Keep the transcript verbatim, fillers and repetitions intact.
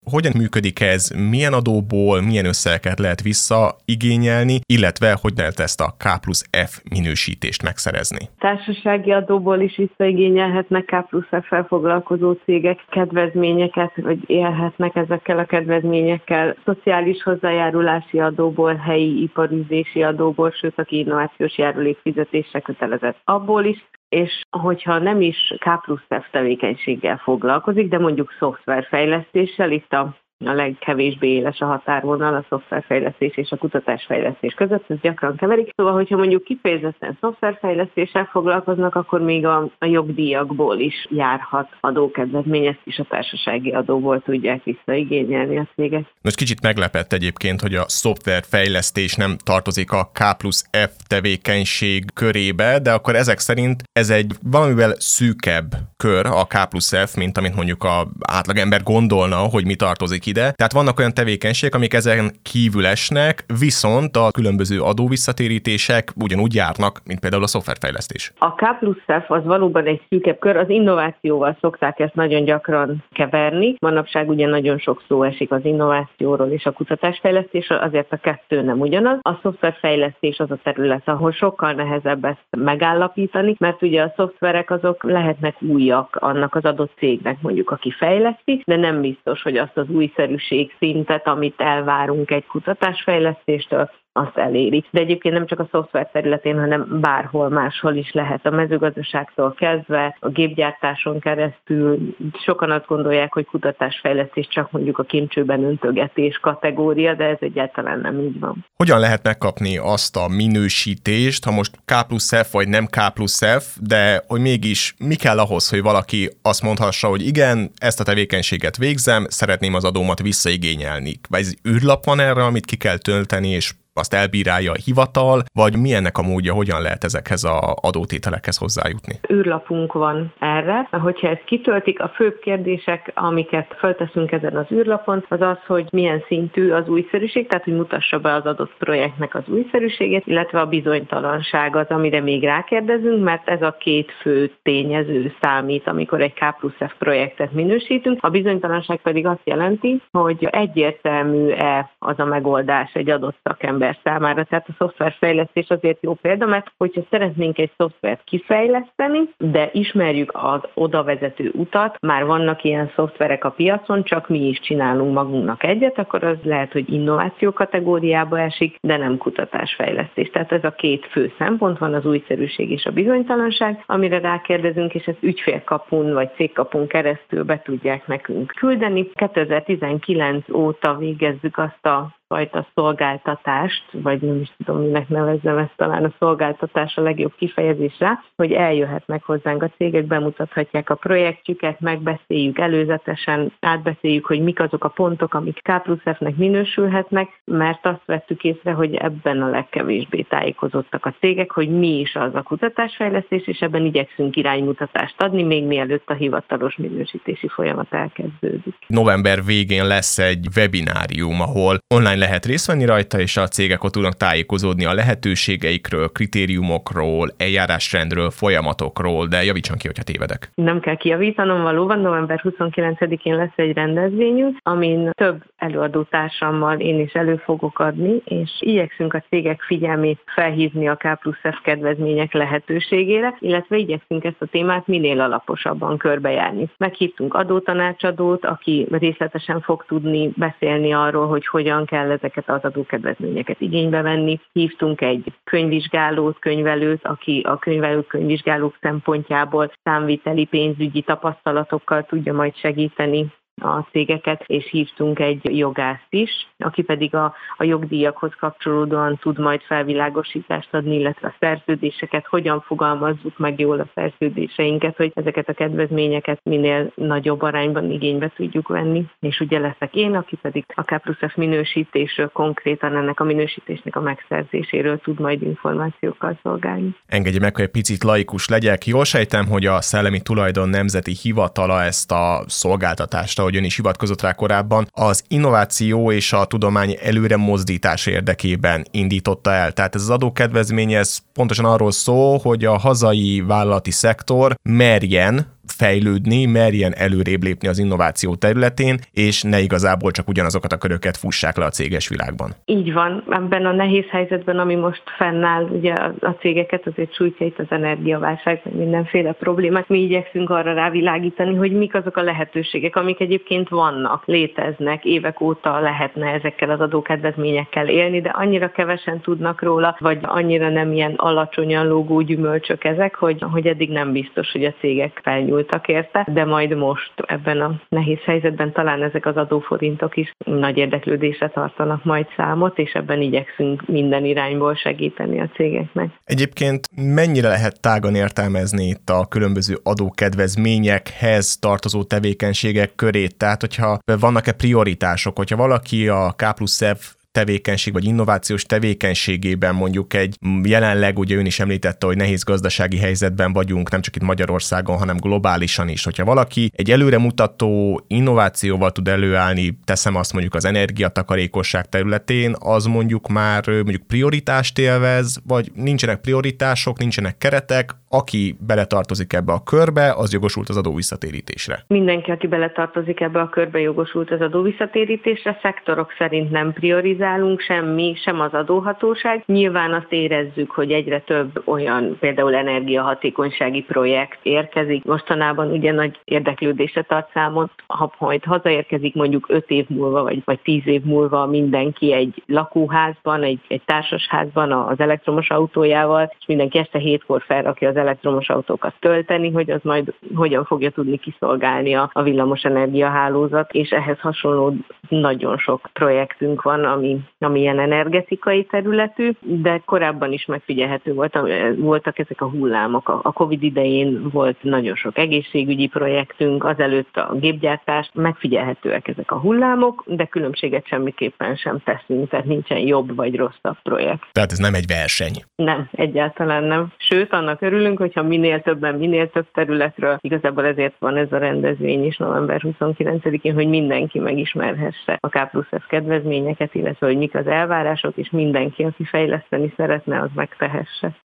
hogyan működik ez, milyen adóból, milyen összegeket lehet visszaigényelni, illetve hogy lehet ezt a K plusz F minősítést megszerezni? Társasági adóból is visszaigényelhetnek K plusz F-fel foglalkozó cégek kedvezményeket, vagy élhetnek ezekkel a kedvezményekkel. Szociális hozzájárulási adóból, helyi iparűzési adóból, sőt, aki innovációs járulék fizetésre kötelezett abból is, és hogyha nem is K plusz F tevékenységgel foglalkozik, de mondjuk szoftverfejlesztéssel, itt a a legkevésbé éles a határvonal a szoftverfejlesztés és a kutatásfejlesztés között, ez gyakran keverik. Szóval, hogyha mondjuk kifejezetten szoftverfejlesztéssel foglalkoznak, akkor még a, a jogdíjakból is járhat adókedvezmény, ezt is a társasági adóból tudják visszaigényelni a cégek. Most kicsit meglepett egyébként, hogy a szoftverfejlesztés nem tartozik a K plusz F tevékenység körébe, de akkor ezek szerint ez egy valamivel szűkebb kör a K plusz F, mint amit mondjuk a átlagember gondolna, hogy mi tartozik ide. Tehát vannak olyan tevékenységek, amik ezen kívül esnek, viszont a különböző adóvisszatérítések ugyanúgy járnak, mint például a szoftverfejlesztés. A K plusz F az valóban egy szűkebb kör, az innovációval szokták ezt nagyon gyakran keverni. Manapság ugye nagyon sok szó esik az innovációról és a kutatásfejlesztésről, azért a kettő nem ugyanaz. A szoftverfejlesztés az a terület, ahol sokkal nehezebb ezt megállapítani, mert ugye a szoftverek azok lehetnek újak annak az adott cégnek, mondjuk aki fejleszti, de nem biztos, hogy azt az újszerűség szintet, amit elvárunk egy kutatásfejlesztéstől, azt eléri. De egyébként nem csak a szoftver területén, hanem bárhol máshol is lehet. A mezőgazdaságtól kezdve, a gépgyártáson keresztül. Sokan azt gondolják, hogy kutatásfejlesztés csak mondjuk a kimcsőben öntögetés kategória, de ez egyáltalán nem így van. Hogyan lehet megkapni azt a minősítést, ha most K plusz F vagy nem K plusz F, de hogy mégis mi kell ahhoz, hogy valaki azt mondhassa, hogy igen, ezt a tevékenységet végzem, szeretném az adómat visszaigényelni. Vagy egy űrlap van erre, amit ki kell tölteni, és azt elbírálja a hivatal, vagy milyennek a módja, hogyan lehet ezekhez az adótételekhez hozzájutni? Űrlapunk van erre. Hogyha ezt kitöltik, a főbb kérdések, amiket felteszünk ezen az űrlapon, az az, hogy milyen szintű az újszerűség, tehát hogy mutassa be az adott projektnek az újszerűségét, illetve a bizonytalanság az, amire még rákérdezünk, mert ez a két fő tényező számít, amikor egy K plusz F projektet minősítünk. A bizonytalanság pedig azt jelenti, hogy egyértelmű-e az a megoldás egy adott szakember számára. Tehát a szoftverfejlesztés azért jó példa, mert hogyha szeretnénk egy szoftvert kifejleszteni, de ismerjük az oda vezető utat, már vannak ilyen szoftverek a piacon, csak mi is csinálunk magunknak egyet, akkor az lehet, hogy innováció kategóriába esik, de nem kutatásfejlesztés. Tehát ez a két fő szempont van, az újszerűség és a bizonytalanság, amire rákérdezünk, és ezt ügyfélkapun vagy cégkapun keresztül be tudják nekünk küldeni. kétezer-tizenkilenc óta végezzük azt a fajta szolgáltatást, vagy nem is tudom, minek nevezzem ezt, talán a szolgáltatás a legjobb kifejezés rá, hogy eljöhetnek hozzánk a cégek, bemutathatják a projektjüket, megbeszéljük előzetesen, átbeszéljük, hogy mik azok a pontok, amik K plusz F-nek minősülhetnek, mert azt vettük észre, hogy ebben a legkevésbé tájékozottak a cégek, hogy mi is az a kutatásfejlesztés, és ebben igyekszünk iránymutatást adni, még mielőtt a hivatalos minősítési folyamat elkezdődik. November végén lesz egy webinárium, ahol online lehet részt venni rajta, és a cégek ott tudnak tájékozódni a lehetőségeikről, kritériumokról, eljárásrendről, folyamatokról, de javítson ki, hogyha tévedek. Nem kell kijavítanom, valóban november huszonkilencedikén lesz egy rendezvényünk, amin több előadótársammal én is elő fogok adni, és igyekszünk a cégek figyelmét felhívni a K plusz F kedvezmények lehetőségére, illetve igyekszünk ezt a témát minél alaposabban körbejárni. Meghívtunk adótanácsadót, aki részletesen fog tudni beszélni arról, hogy hogyan kell ezeket az adókedvezményeket igénybe venni. Hívtunk egy könyvvizsgálót, könyvelőt, aki a könyvelők, könyvvizsgálók szempontjából számviteli, pénzügyi tapasztalatokkal tudja majd segíteni a cégeket, és hívtunk egy jogászt is, aki pedig a, a jogdíjakhoz kapcsolódóan tud majd felvilágosítást adni, illetve a szerződéseket, hogyan fogalmazzuk meg jól a szerződéseinket, hogy ezeket a kedvezményeket minél nagyobb arányban igénybe tudjuk venni. És ugye leszek én, aki pedig a K plusz F minősítésről, konkrétan ennek a minősítésnek a megszerzéséről tud majd információkkal szolgálni. Engedje meg, hogy egy picit laikus legyek. Jól sejtem, hogy a Szellemi Tulajdon Nemzeti Hivatala ezt a szolgáltatást, ahogy ön is hivatkozott rá korábban, az innováció és a tudomány előre mozdítása érdekében indította el. Tehát ez az adókedvezmény, ez pontosan arról szól, hogy a hazai vállalati szektor merjen fejlődni, merjen előrébb lépni az innováció területén, és ne igazából csak ugyanazokat a köröket fussák le a céges világban. Így van. Ebben a nehéz helyzetben, ami most fennáll, ugye a cégeket azért sújtja itt az energiaválság, meg mindenféle problémák. Mi igyekszünk arra rávilágítani, hogy mik azok a lehetőségek, amik egyébként vannak, léteznek, évek óta lehetne ezekkel az adókedvezményekkel élni, de annyira kevesen tudnak róla, vagy annyira nem ilyen alacsonyan lógó gyümölcsök ezek, hogy, hogy eddig nem biztos, hogy a cégek felnyúltak érte, de majd most ebben a nehéz helyzetben talán ezek az adóforintok is nagy érdeklődésre tartanak majd számot, és ebben igyekszünk minden irányból segíteni a cégeknek. Egyébként mennyire lehet tágan értelmezni itt a különböző adókedvezményekhez tartozó tevékenységek körét? Tehát, hogyha vannak-e prioritások, hogyha valaki a K plusz F tevékenység vagy innovációs tevékenységében mondjuk egy jelenleg, ugye ön is említette, hogy nehéz gazdasági helyzetben vagyunk, nem csak itt Magyarországon, hanem globálisan is. Hogyha valaki egy előremutató innovációval tud előállni, teszem azt mondjuk az energiatakarékosság területén, az mondjuk már mondjuk prioritást élvez, vagy nincsenek prioritások, nincsenek keretek, aki beletartozik ebbe a körbe, az jogosult az adóvisszatérítésre. Mindenki, aki beletartozik ebbe a körbe, jogosult az adóvisszatérítésre, szektorok szerint nem priorizálunk semmi, sem az adóhatóság. Nyilván azt érezzük, hogy egyre több olyan például energiahatékonysági projekt érkezik. Mostanában ugye nagy érdeklődésre tart számot, ha majd hazaérkezik mondjuk öt év múlva, vagy, vagy tíz év múlva mindenki egy lakóházban, egy, egy társasházban az elektromos autójával, és mindenki este hétkor felrakja az elektromos autókat tölteni, hogy az majd hogyan fogja tudni kiszolgálni a, a villamos energiahálózat, és ehhez hasonló nagyon sok projektünk van, ami, ami ilyen energetikai területű, de korábban is megfigyelhető volt, voltak ezek a hullámok. A Covid idején volt nagyon sok egészségügyi projektünk, azelőtt a gépgyártás, megfigyelhetőek ezek a hullámok, de különbséget semmiképpen sem teszünk, tehát nincsen jobb vagy rosszabb projekt. Tehát ez nem egy verseny. Nem, egyáltalán nem. Sőt, annak örülünk, hogyha minél többen, minél több területről, igazából ezért van ez a rendezvény is november huszonkilencedikén, hogy mindenki megismerhesse a K plusz F kedvezményeket, illetve hogy mik az elvárások, és mindenki, aki fejleszteni szeretne, az megtehesse.